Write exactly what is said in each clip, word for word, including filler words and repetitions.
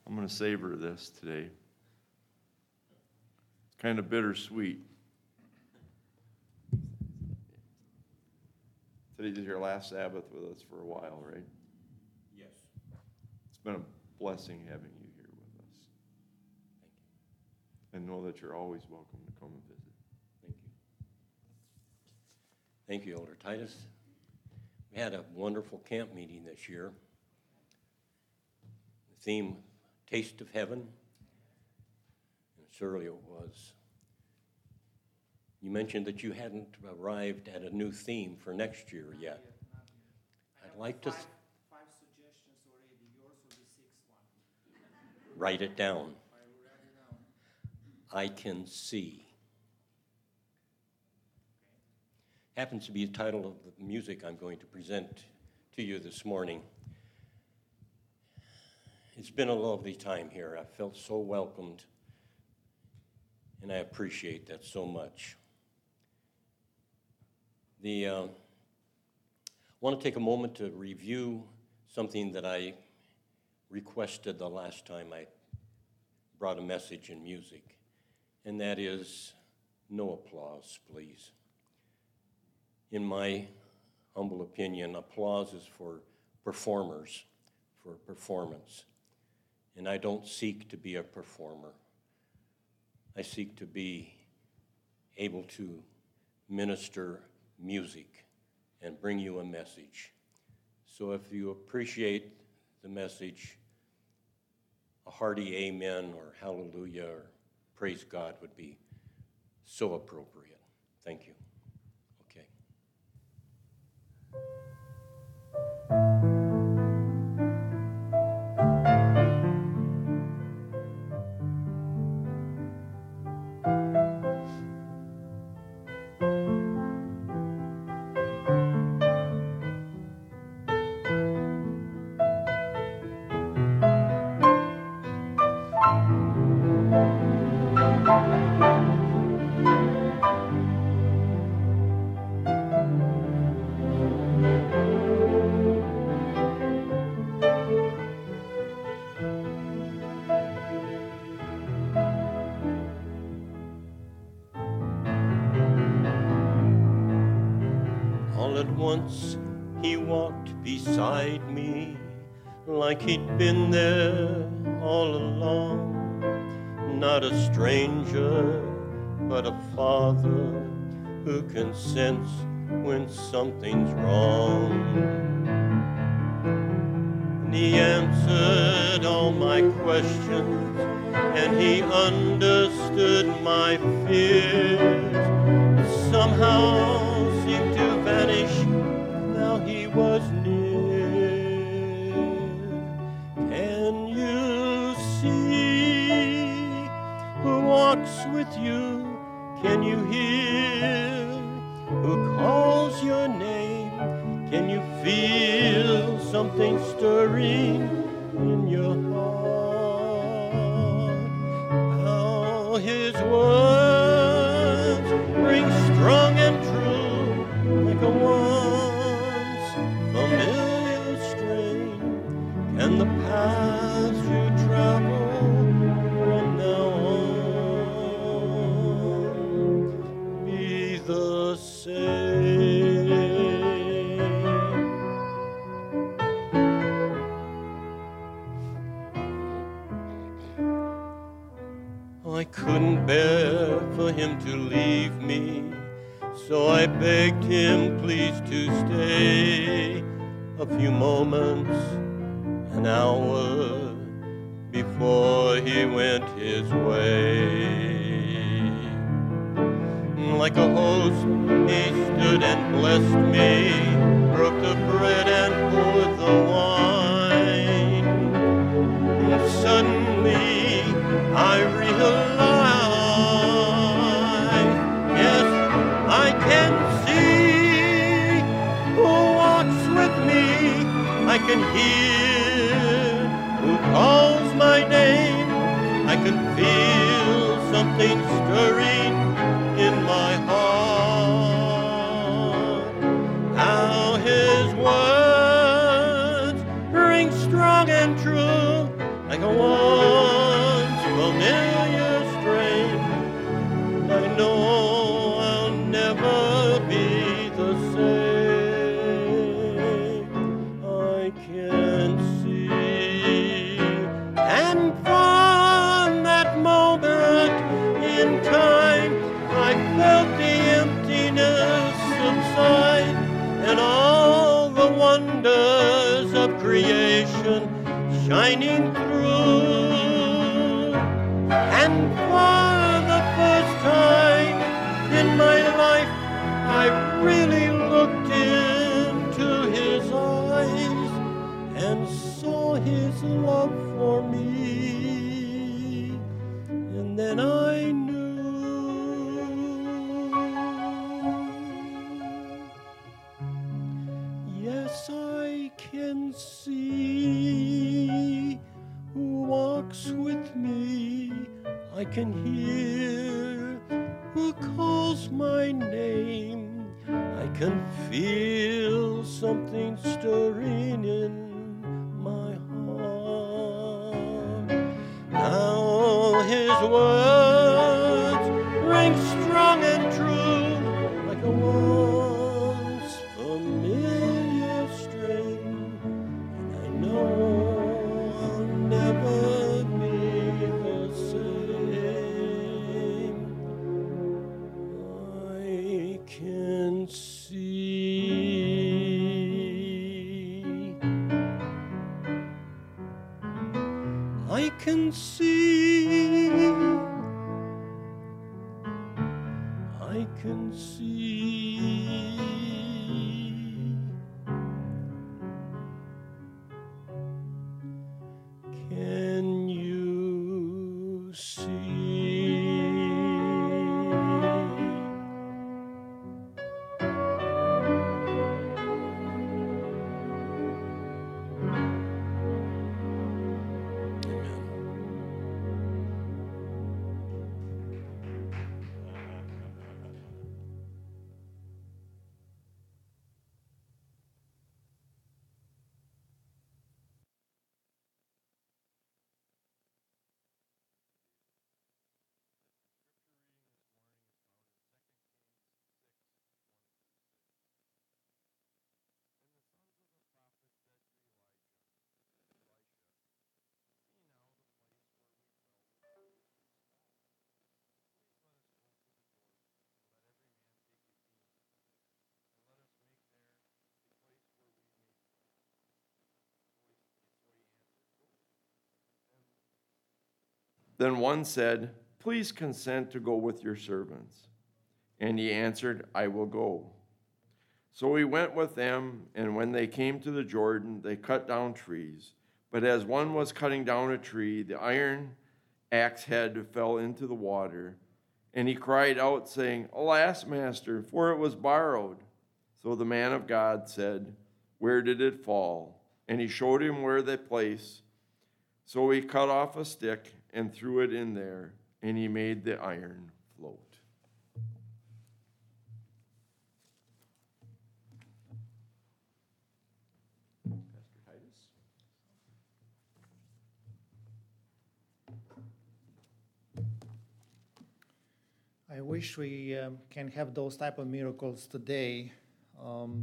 I'm going to savor this today. It's kind of bittersweet. Today's your last Sabbath with us for a while, right? Yes. It's been a blessing having you here with us. Thank you. And know that you're always welcome to come and visit. Thank you. Thank you, Elder Titus. We had a wonderful camp meeting this year. The theme, Taste of Heaven. And surely it was. You mentioned that you hadn't arrived at a new theme for next year Not yet. yet, not yet. I'd like to th- Five suggestions already. Yours will be sixth one. write it down. I will write it down. I can see. Happens to be the title of the music I'm going to present to you this morning. It's been a lovely time here. I felt so welcomed, and I appreciate that so much. The uh, I want to take a moment to review something that I requested the last time I brought a message in music, and that is no applause, please. In my humble opinion, applause is for performers, for performance. And I don't seek to be a performer. I seek to be able to minister music and bring you a message. So if you appreciate the message, a hearty amen or hallelujah or praise God would be so appropriate. Thank you. Okay. All at once he walked beside me like he'd been there all along. Not a stranger, but a father who can sense when something's wrong. And he answered all my questions, and he understood my fears. Somehow seemed to vanish, now he was near. Can you see who walks with you? Can you hear who calls your name? Can you feel something stirring in your heart? How his words ring strong and true, like a once familiar strain. Can the paths you travel from now on be the same? I couldn't bear for him to leave me, so I begged him please to stay a few moments, an hour before he went his way. Like a host, he stood and blessed me, broke the bread and poured the wine. And suddenly I realized, yes, I can see who walks with me. I can hear who calls my name. I can feel something stirring in my heart. How his words ring strong and true, like a warm shining through. And for the first time in my life, I really looked into his eyes and saw his love for me. And then I knew. Yes, I can see who walks with me. I can hear who calls my name. I can feel something stirring in my heart. Now his words ring strong and true, like a once familiar strain. And I know I'll never be the same. I can see. I can see. I can see. Can you see? Then one said, "Please consent to go with your servants." And he answered, "I will go." So he went with them, and when they came to the Jordan, they cut down trees. But as one was cutting down a tree, the iron axe head fell into the water. And he cried out, saying, "Alas, master, for it was borrowed." So the man of God said, "Where did it fall?" And he showed him where the place. So he cut off a stick and threw it in there, and he made the iron float. Pastor Titus. I wish we um, can have those type of miracles today. Um,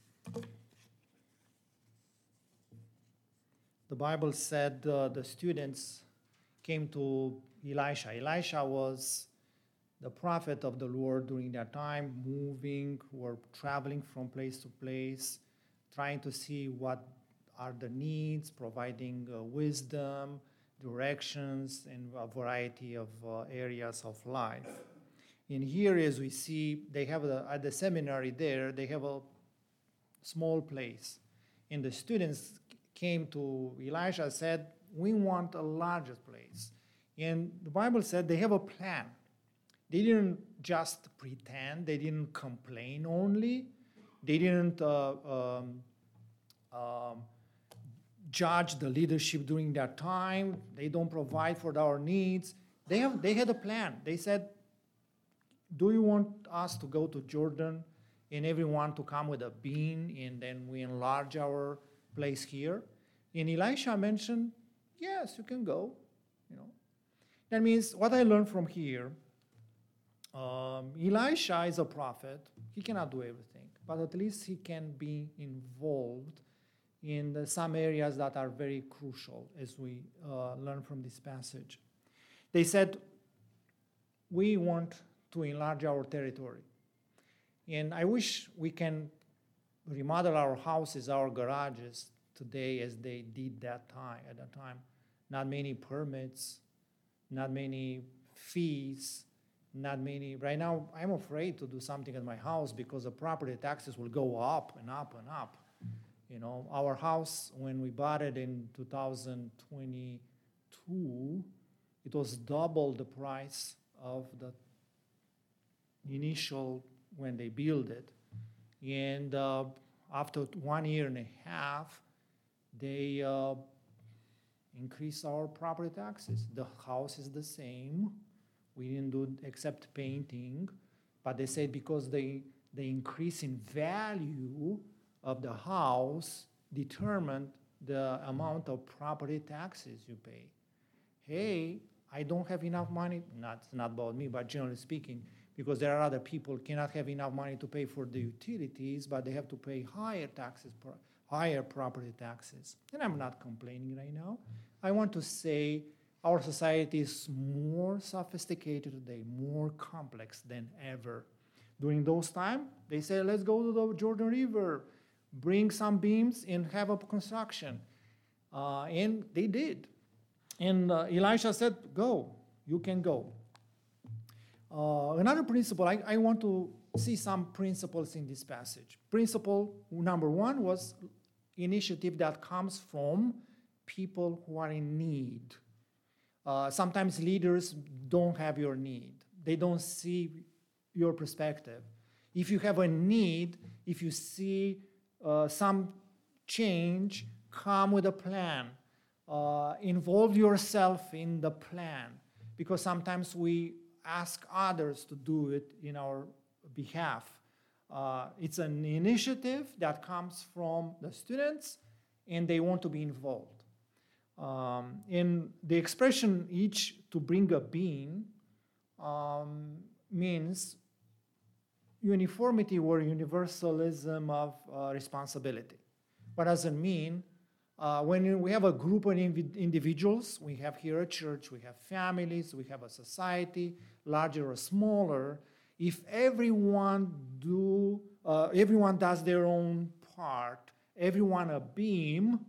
the Bible said uh, the students came to Elisha. Elisha was the prophet of the Lord during that time, moving or traveling from place to place, trying to see what are the needs, providing uh, wisdom, directions, and a variety of uh, areas of life. And here, as we see, they have a, at the seminary there, they have a small place. And the students came to Elisha and said, "We want a larger place." And the Bible said they have a plan. They didn't just pretend. They didn't complain only. They didn't uh, um, um, judge the leadership during that time. They don't provide for our needs. They have. They had a plan. They said, "Do you want us to go to Jordan and everyone to come with a beam, and then we enlarge our place here?" And Elisha mentioned, "Yes, you can go." You know, that means what I learned from here. Um, Elisha is a prophet. He cannot do everything, but at least he can be involved in the, some areas that are very crucial, as we uh, learn from this passage. They said, "We want to enlarge our territory. And I wish we can remodel our houses, our garages, today as they did that time at that time. Not many permits, not many fees, not many. Right now, I'm afraid to do something at my house because the property taxes will go up and up and up. You know, our house, when we bought it in two thousand twenty-two, it was double the price of the initial when they built it. And uh, after one year and a half, they uh, increased our property taxes. The house is the same. We didn't do except painting, but they said because they the increase in value of the house determined the amount of property taxes you pay. Hey, I don't have enough money. Not it's not about me, but generally speaking, because there are other people cannot have enough money to pay for the utilities, but they have to pay higher taxes, higher property taxes. And I'm not complaining right now. I want to say our society is more sophisticated today, more complex than ever. During those times, they said, let's go to the Jordan River, bring some beams and have a construction. Uh, and they did. And uh, Elisha said, go, you can go. Uh, another principle, I, I want to see some principles in this passage. Principle number one was initiative that comes from people who are in need. Uh, sometimes leaders don't have your need. They don't see your perspective. If you have a need, if you see uh, some change, come with a plan. Uh, involve yourself in the plan. Because sometimes we ask others to do it in our behalf. Uh, it's an initiative that comes from the students, and they want to be involved. Um, and the expression each to bring a beam um, means uniformity or universalism of uh, responsibility. What does it mean? Uh, when we have a group of inv- individuals, we have here a church, we have families, we have a society, larger or smaller. If everyone do, uh, everyone does their own part, everyone a beam,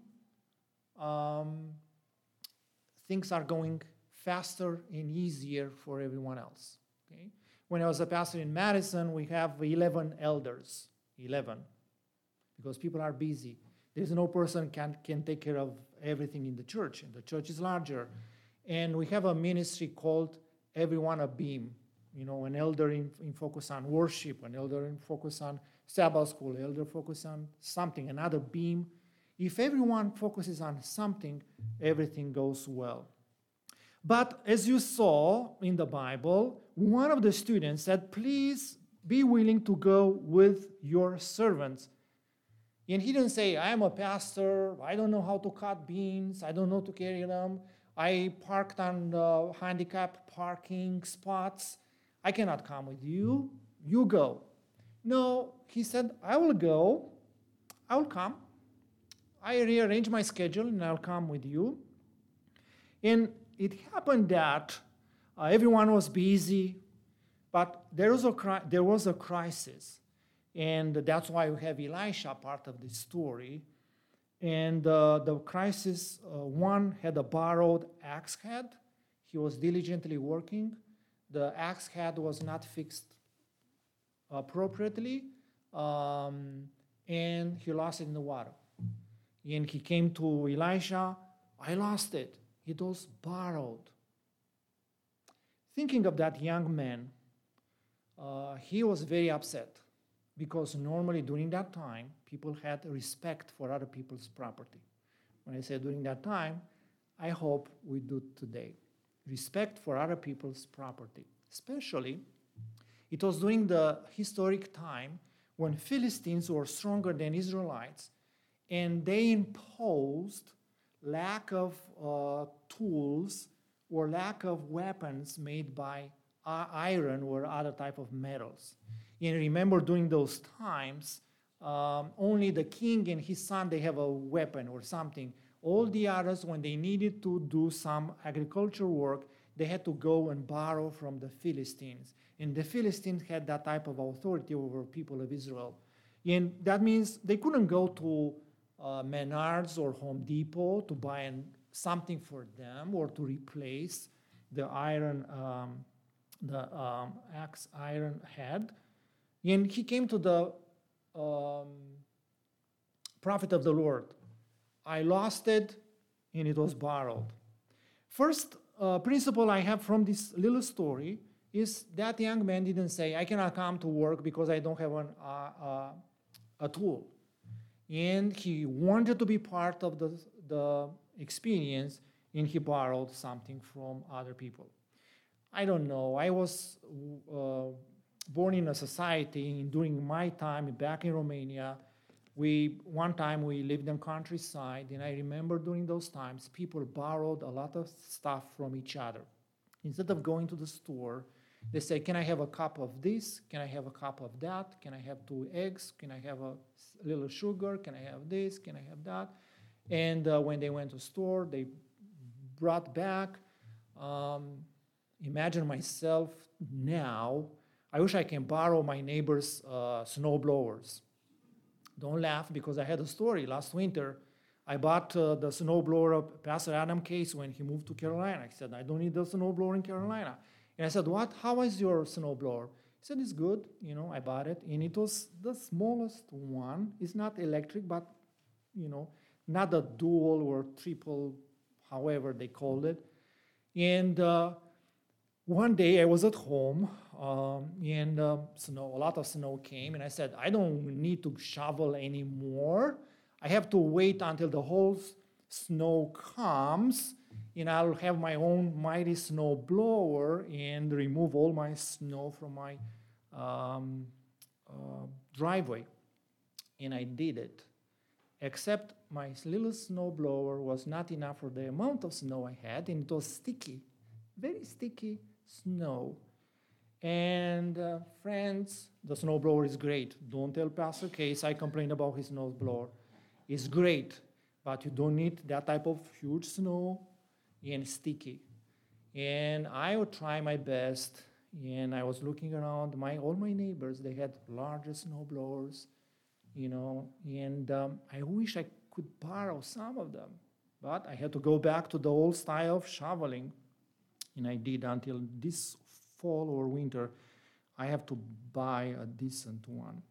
um, things are going faster and easier for everyone else. Okay? When I was a pastor in Madison, we have eleven elders, eleven, because people are busy. There's no person can can take care of everything in the church, and the church is larger. And we have a ministry called Everyone a Beam. You know, an elder in, in focus on worship, an elder in focus on Sabbath school, elder focus on something, another beam. If everyone focuses on something, everything goes well. But as you saw in the Bible, one of the students said, please be willing to go with your servants. And he didn't say, I am a pastor, I don't know how to cut beams, I don't know to carry them, I parked on uh, handicapped parking spots, I cannot come with you, you go. No, he said, I will go, I will come. I rearrange my schedule and I'll come with you. And it happened that uh, everyone was busy, but there was a cri- there was a crisis. And that's why we have Elisha part of the story. And uh, the crisis, uh, one had a borrowed axe head. He was diligently working. The axe head was not fixed appropriately, um, and he lost it in the water. And he came to Elisha, I lost it. It was borrowed. Thinking of that young man, uh, he was very upset. Because normally during that time, people had respect for other people's property. When I say during that time, I hope we do today. Respect for other people's property. Especially, it was during the historic time when Philistines were stronger than Israelites, and they imposed lack of uh, tools or lack of weapons made by uh, iron or other type of metals. And remember, during those times, um, only the king and his son, they have a weapon or something. All the others, when they needed to do some agricultural work, they had to go and borrow from the Philistines. And the Philistines had that type of authority over people of Israel. And that means they couldn't go to uh, Menards or Home Depot to buy an, something for them or to replace the iron, um, the um, axe iron head. And he came to the um, prophet of the Lord. I lost it and it was borrowed. First uh, principle I have from this little story is that young man didn't say, I cannot come to work because I don't have an, uh, uh, a tool. And he wanted to be part of the, the experience, and he borrowed something from other people. I don't know. I was uh, born in a society during my time back in Romania. We, one time we lived in countryside, and I remember during those times, people borrowed a lot of stuff from each other. Instead of going to the store, they say, can I have a cup of this? Can I have a cup of that? Can I have two eggs? Can I have a little sugar? Can I have this? Can I have that? And uh, when they went to the store, they brought back. Um, imagine myself now. I wish I can borrow my neighbor's uh, snow blowers. Don't laugh, because I had a story. Last winter, I bought uh, the snowblower of Pastor Adam Case when he moved to Carolina. He said, I don't need the snowblower in Carolina. And I said, what? How is your snowblower? He said, it's good. You know, I bought it. And it was the smallest one. It's not electric, but, you know, not a dual or triple, however they called it. And uh, one day I was at home, um, and uh, snow, a lot of snow came, and I said, I don't need to shovel anymore. I have to wait until the whole snow comes, and I'll have my own mighty snow blower and remove all my snow from my um, uh, driveway. And I did it, except my little snow blower was not enough for the amount of snow I had, and it was sticky, very sticky snow. And uh, friends, the snowblower is great. Don't tell Pastor Case I complained about his snowblower. It's great, but you don't need that type of huge snow and sticky. And I would try my best, and I was looking around. My all my neighbors, they had larger snowblowers, you know, and um, I wish I could borrow some of them, but I had to go back to the old style of shoveling. And I did until this fall or winter. I have to buy a decent one.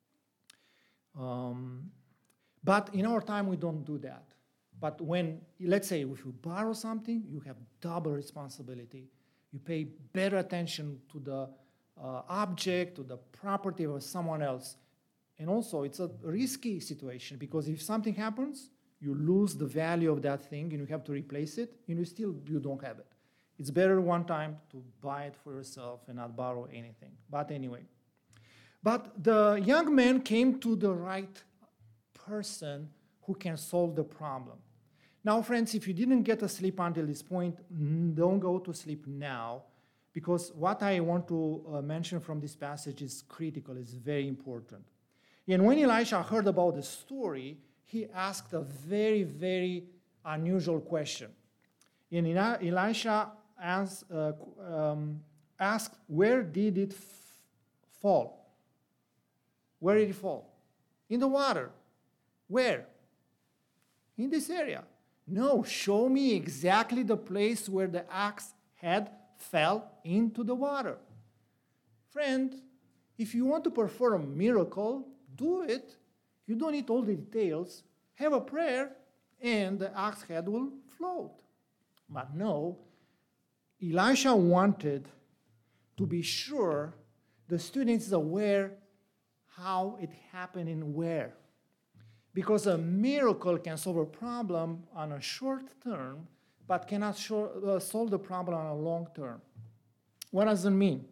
Um, but in our time, we don't do that. But when, let's say, if you borrow something, you have double responsibility. You pay better attention to the uh, object, to the property of someone else. And also, it's a risky situation, because if something happens, you lose the value of that thing, and you have to replace it, and you still you don't have it. It's better one time to buy it for yourself and not borrow anything. But anyway. But the young man came to the right person who can solve the problem. Now, friends, if you didn't get to sleep until this point, don't go to sleep now, because what I want to uh, mention from this passage is critical, is very important. And when Elisha heard about the story, he asked a very, very unusual question. And Elisha asked, uh, um, asked, where did it f- fall? Where did it fall? In the water. Where? In this area. No, show me exactly the place where the axe head fell into the water. Friend, if you want to perform a miracle, do it. You don't need all the details. Have a prayer, and the axe head will float. But no, Elisha wanted to be sure the students are aware how it happened and where. Because a miracle can solve a problem on a short term, but cannot show, uh, solve the problem on a long term. What does it mean?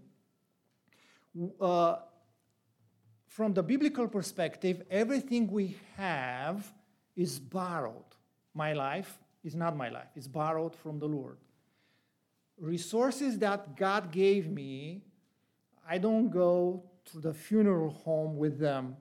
Uh, from the biblical perspective, everything we have is borrowed. My life is not my life. It's borrowed from the Lord. Resources that God gave me, I don't go to the funeral home with them.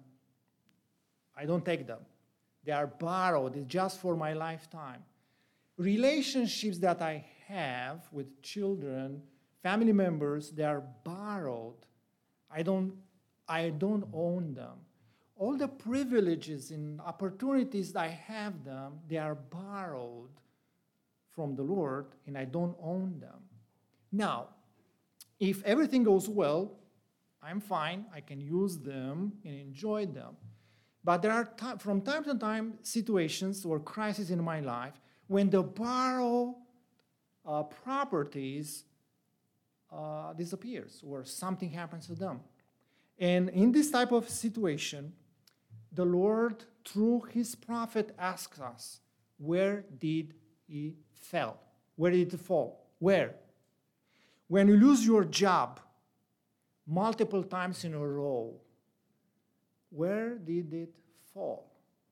I don't take them. They are borrowed. It's just for my lifetime. Relationships that I have with children, family members, they are borrowed. I don't, I don't own them. all the privileges and opportunities I have them, they are borrowed from the Lord, and I don't own them. Now, if everything goes well, I'm fine, I can use them and enjoy them. But there are, t- from time to time, situations or crises in my life when the borrowed uh, properties uh, disappears or something happens to them. And in this type of situation, the Lord, through his prophet, asks us, where did he fall? Where did it fall? Where? When you lose your job multiple times in a row, where did it fall?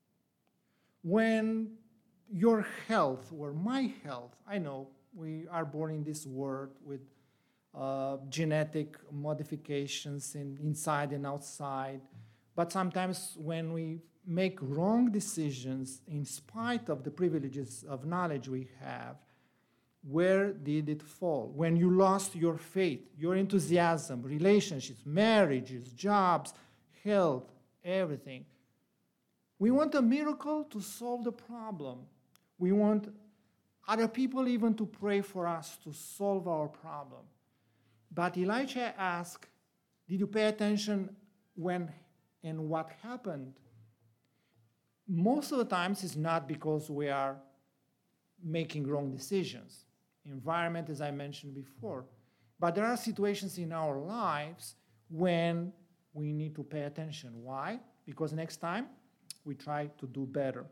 When your health, or my health, I know we are born in this world with uh, genetic modifications in, inside and outside, but sometimes when we make wrong decisions in spite of the privileges of knowledge we have, where did it fall? When you lost your faith, your enthusiasm, relationships, marriages, jobs, health, everything. We want a miracle to solve the problem. We want other people even to pray for us to solve our problem. But Elijah asked, did you pay attention when and what happened? Most of the times it's not because we are making wrong decisions. Environment, as I mentioned before. But there are situations in our lives when we need to pay attention. Why? Because next time we try to do better.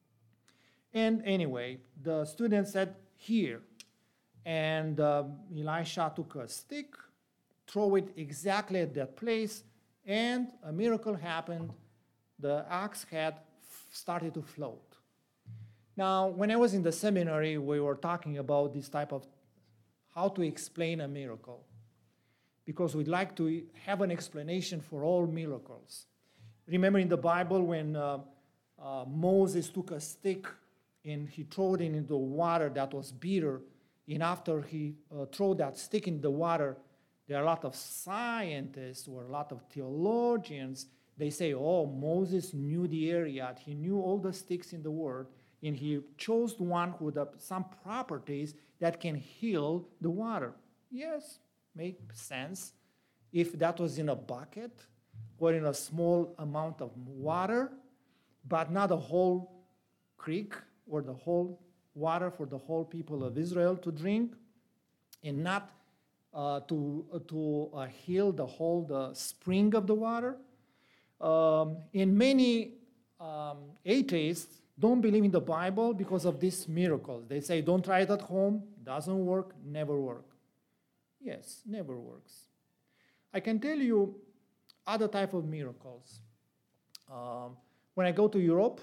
And anyway, the student said, here. And uh, Elisha took a stick, threw it exactly at that place, and a miracle happened. The axe head started to float. Now, when I was in the seminary, we were talking about this type of how to explain a miracle, because we'd like to have an explanation for all miracles. Remember in the Bible when uh, uh, Moses took a stick and he threw it into water that was bitter, and after he uh, threw that stick in the water, there are a lot of scientists or a lot of theologians, they say, oh, Moses knew the area, he knew all the sticks in the world, and he chose one with some properties that can heal the water. Yes, makes sense. If that was in a bucket or in a small amount of water, but not a whole creek or the whole water for the whole people of Israel to drink, and not uh, to, uh, to uh, heal the whole the spring of the water. Um, in many um, atheists, don't believe in the Bible because of these miracles. They say, don't try it at home, doesn't work, never work. Yes, never works. I can tell you other type of miracles. Um, when I go to Europe,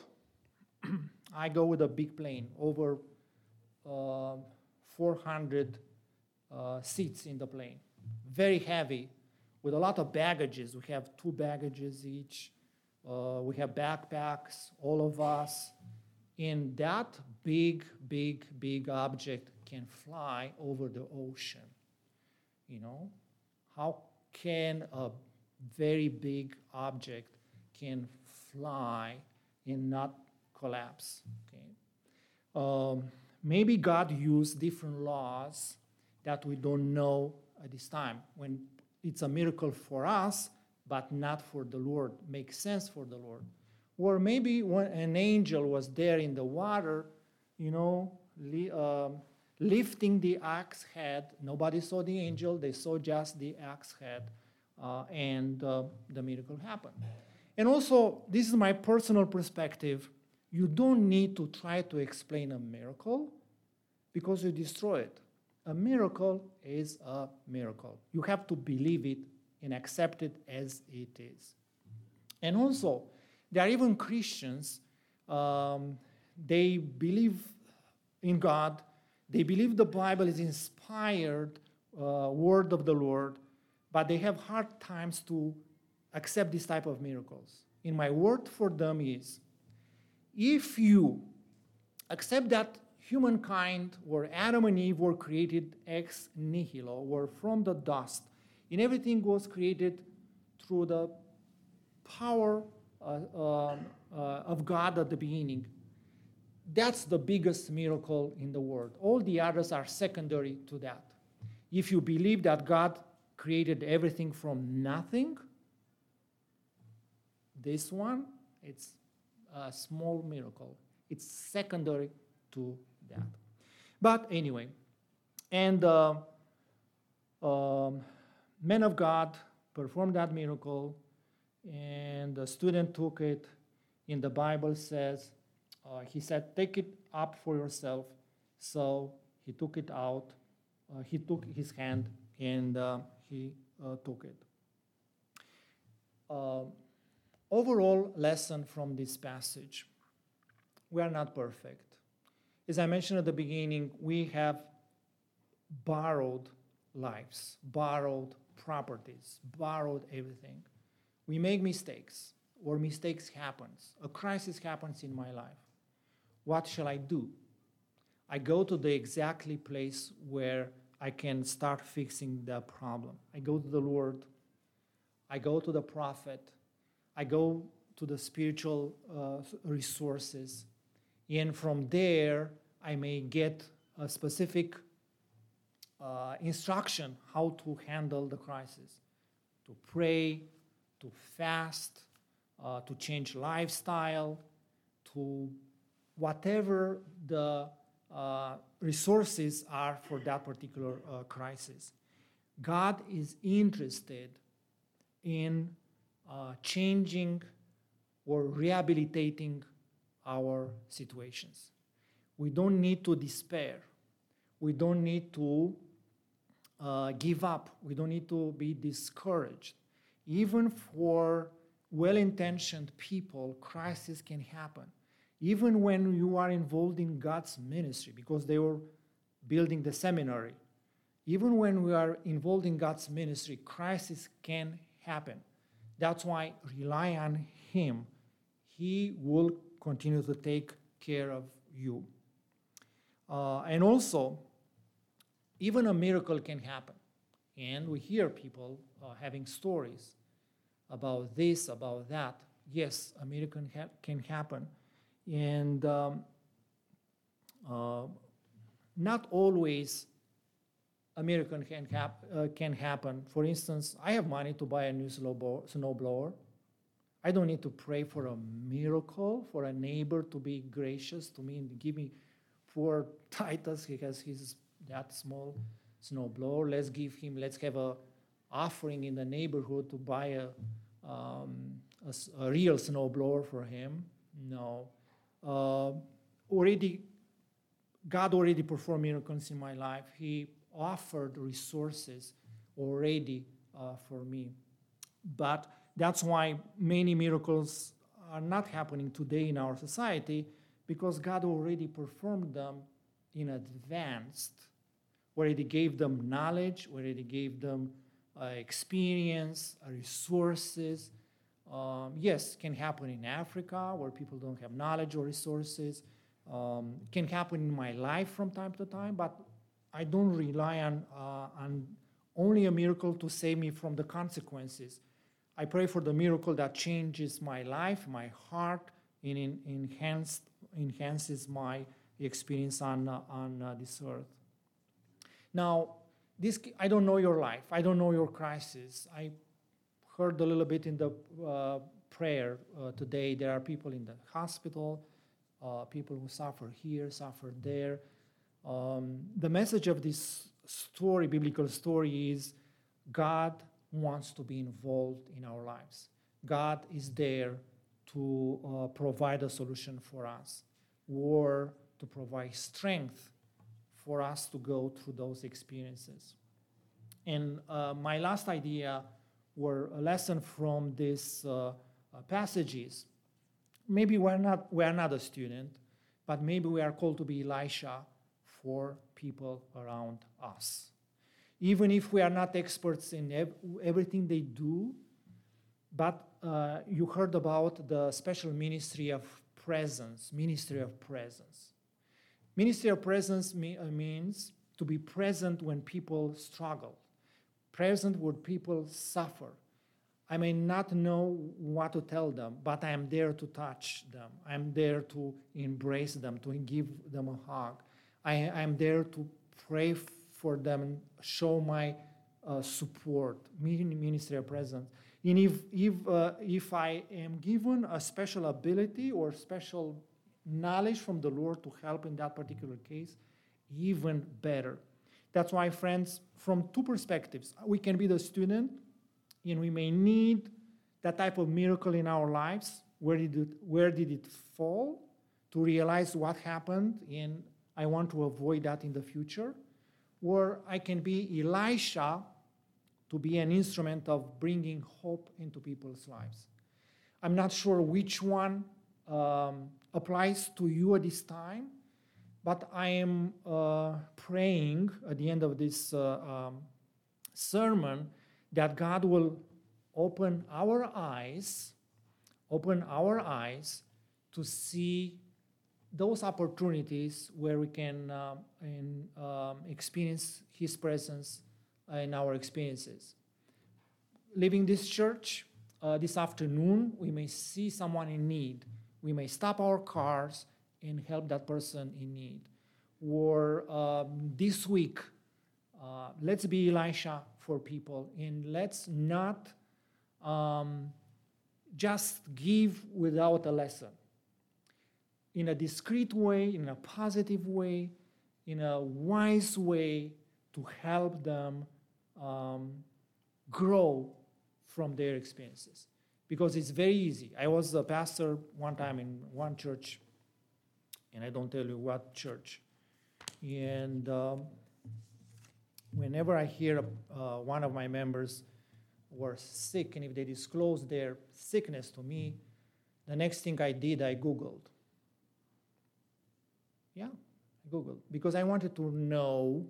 I go with a big plane, over uh, four hundred uh, seats in the plane. Very heavy, with a lot of baggages. We have two baggages each. Uh, we have backpacks, all of us. And that big, big, big object can fly over the ocean. You know, how can a very big object can fly and not collapse? Okay. Um, maybe God used different laws that we don't know at this time. When it's a miracle for us, but not for the Lord, makes sense for the Lord. Or maybe when an angel was there in the water, you know, li- um, lifting the axe head. Nobody saw the angel, they saw just the axe head, uh, and uh, the miracle happened. And also, this is my personal perspective, you don't need to try to explain a miracle because you destroy it. A miracle is a miracle. You have to believe it and accept it as it is. And also, there are even Christians, um, they believe in God, they believe the Bible is inspired uh, word of the Lord, but they have hard times to accept this type of miracles. And my word for them is, if you accept that humankind, or Adam and Eve, were created ex nihilo, were from the dust, and everything was created through the power uh, um, uh, of God at the beginning. That's the biggest miracle in the world. All the others are secondary to that. If you believe that God created everything from nothing, this one, it's a small miracle. It's secondary to that. But anyway, and uh, um, man of God performed that miracle, and the student took it. In the Bible says, uh, he said, take it up for yourself. So he took it out. Uh, he took his hand and uh, he uh, took it. Uh, overall lesson from this passage: we are not perfect. As I mentioned at the beginning, we have borrowed lives, borrowed properties, borrowed everything. We make mistakes, or mistakes happens. A crisis happens in my life. What shall I do? I go to the exactly place where I can start fixing the problem. I go to the Lord. I go to the prophet. I go to the spiritual uh, resources. And from there, I may get a specific uh, instruction how to handle the crisis, to pray, to fast, uh, to change lifestyle, to whatever the uh, resources are for that particular uh, crisis. God is interested in uh, changing or rehabilitating our situations. We don't need to despair. We don't need to uh, give up. We don't need to be discouraged. Even for well-intentioned people, crisis can happen. Even when you are involved in God's ministry, because they were building the seminary, even when we are involved in God's ministry, crisis can happen. That's why rely on Him. He will continue to take care of you. Uh, and also, even a miracle can happen. And we hear people uh, having stories about this, about that. Yes, a miracle ha- can happen. And um, uh, not always a miracle can, hap- uh, can happen. For instance, I have money to buy a new snowblower. I don't need to pray for a miracle, for a neighbor to be gracious to me and give me poor Titus because he's that small snowblower. Let's give him, let's have a offering in the neighborhood to buy a, um, a, a real snowblower for him. No. Uh, already, God already performed miracles in my life. He offered resources already uh, for me. But that's why many miracles are not happening today in our society, because God already performed them in advance, already gave them knowledge, already gave them uh, experience, uh, resources. Um, yes, can happen in Africa where people don't have knowledge or resources. Um, can happen in my life from time to time, but I don't rely on, uh, on only a miracle to save me from the consequences. I pray for the miracle that changes my life, my heart, and in, enhanced, enhances my experience on, uh, on uh, this earth. Now, this, I don't know your life. I don't know your crisis. I heard a little bit in the uh, prayer uh, today. There are people in the hospital, uh, people who suffer here, suffer there. Um, the message of this story, biblical story, is God wants to be involved in our lives. God is there to uh, provide a solution for us, or to provide strength for us to go through those experiences. And uh, my last idea, or a lesson from this uh, uh, passages, maybe we're not, we're not a student, but maybe we are called to be Elisha for people around us. Even if we are not experts in ev- everything they do, but uh, you heard about the special ministry of presence, ministry of presence. Ministry of presence me- uh, means to be present when people struggle, present when people suffer. I may not know what to tell them, but I am there to touch them. I'm there to embrace them, to give them a hug. I am there to pray for them and show my uh, support, ministerial presence. And if, if, uh, if I am given a special ability or special knowledge from the Lord to help in that particular case, even better. That's why, friends, from two perspectives, we can be the student, and we may need that type of miracle in our lives. Where did it, where did it fall? To realize what happened, and I want to avoid that in the future. Or I can be Elisha, to be an instrument of bringing hope into people's lives. I'm not sure which one um, applies to you at this time, but I am uh, praying at the end of this uh, um, sermon that God will open our eyes, open our eyes to see those opportunities where we can uh, in, um, experience His presence in our experiences. Leaving this church uh, this afternoon, we may see someone in need. We may stop our cars and help that person in need. Or um, this week, uh, let's be Elisha for people, and let's not um, just give without a lesson. In a discreet way, in a positive way, in a wise way, to help them um, grow from their experiences. Because it's very easy. I was a pastor one time in one church, and I don't tell you what church. And um, whenever I hear uh, one of my members were sick, and if they disclosed their sickness to me, the next thing I did, I Googled. Yeah, I Googled. Because I wanted to know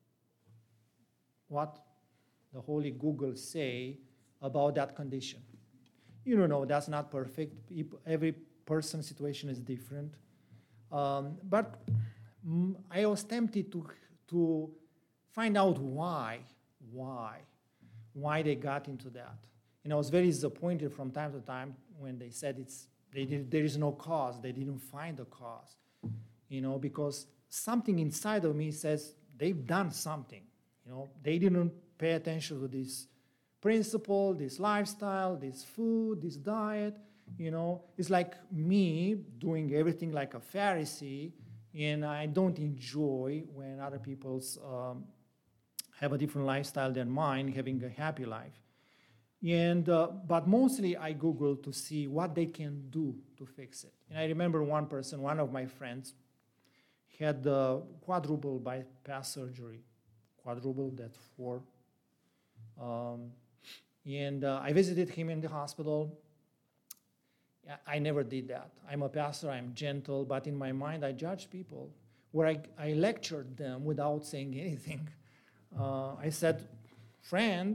what the Holy Google say about that condition. You don't know, that's not perfect. Every person's situation is different. Um, but mm, I was tempted to, to find out why, why, why they got into that. And I was very disappointed from time to time when they said it's, they did, there is no cause. They didn't find the cause, you know, because something inside of me says they've done something. You know, they didn't pay attention to this principle, this lifestyle, this food, this diet. You know, it's like me doing everything like a Pharisee, and I don't enjoy when other people um, have a different lifestyle than mine, having a happy life. And uh, but mostly I Google to see what they can do to fix it. And I remember one person, one of my friends, had uh, quadruple bypass surgery. Quadruple, that's four. Um, and uh, I visited him in the hospital. I never did that. I'm a pastor, I'm gentle, but in my mind I judge people. Where I, I lectured them without saying anything. Uh, I said, friend,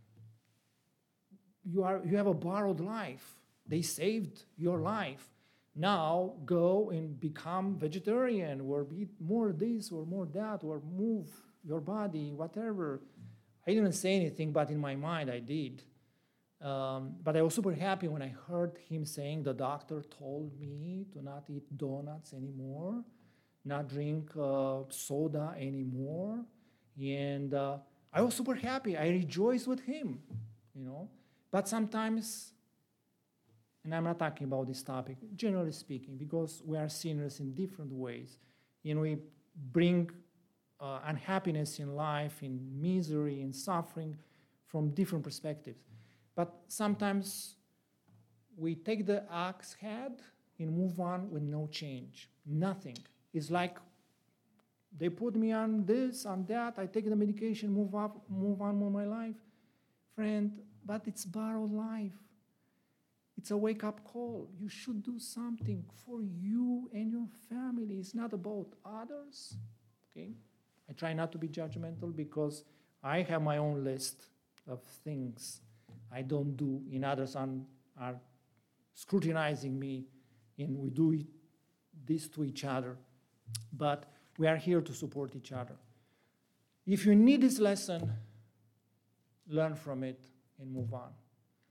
you, are, you have a borrowed life. They saved your life. Now go and become vegetarian, or eat more this or more that, or move your body, whatever. I didn't say anything, but in my mind I did. Um, but I was super happy when I heard him saying the doctor told me to not eat donuts anymore, not drink uh, soda anymore. And uh, I was super happy. I rejoiced with him, you know. But sometimes, and I'm not talking about this topic, generally speaking, because we are sinners in different ways. And we bring uh, unhappiness in life, in misery, in suffering from different perspectives. But sometimes we take the axe head and move on with no change, nothing. It's like they put me on this, on that, I take the medication, move up, move on with my life. Friend, but it's borrowed life. It's a wake-up call. You should do something for you and your family. It's not about others, okay? I try not to be judgmental because I have my own list of things I don't do, and others are, are scrutinizing me, and we do it, this to each other. But we are here to support each other. If you need this lesson, learn from it and move on.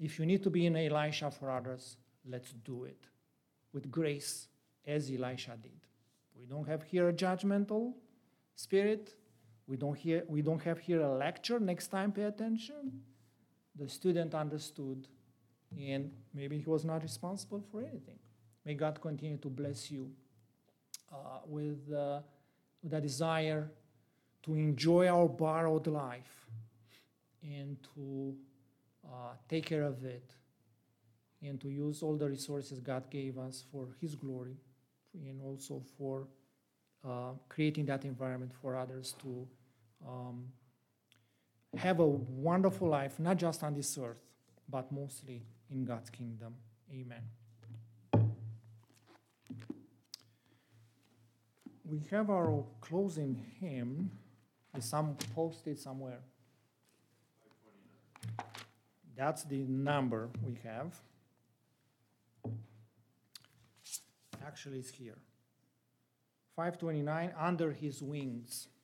If you need to be an Elisha for others, let's do it with grace, as Elisha did. We don't have here a judgmental spirit. We don't, hear, we don't have here a lecture. Next time, pay attention. The student understood, and maybe he was not responsible for anything. May God continue to bless you uh, with, uh, with a desire to enjoy our borrowed life and to uh, take care of it and to use all the resources God gave us for His glory and also for uh, creating that environment for others to um, have a wonderful life, not just on this earth, but mostly in God's kingdom. Amen. We have our closing hymn. Is some posted somewhere? That's the number we have. Actually, it's here. five twenty-nine, Under His Wings.